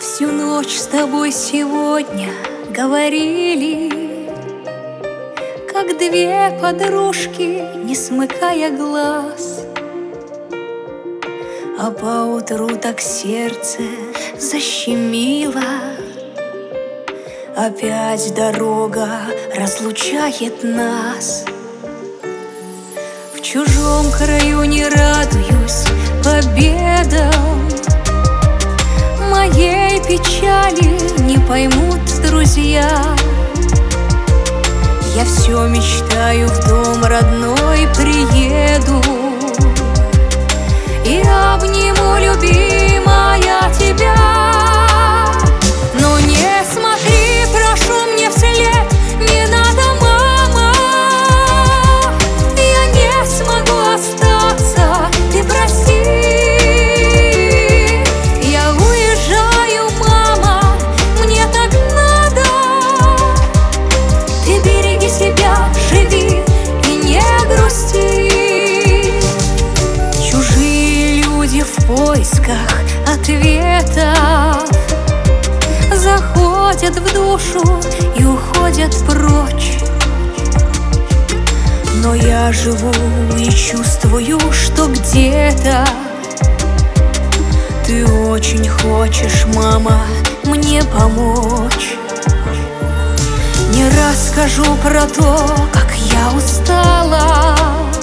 Всю ночь с тобой сегодня говорили, как две подружки, не смыкая глаз. А поутру так сердце защемило. Опять дорога разлучает нас. В чужом краю не радуюсь победам. Моей печали не поймут друзья. Я все мечтаю, в дом родной приеду и обниму, любимая, тебя. Но не смотри, прошу, мне вслед, не надо, мама. Я не смогу остаться, ты прости. Я уезжаю, мама, мне так надо. Ты береги себя, живи и не грусти. Чужие люди в поисках ответов заходят в душу и уходят прочь. Но я живу и чувствую, что где-то ты очень хочешь, мама, мне помочь. Не расскажу про то, как я устала,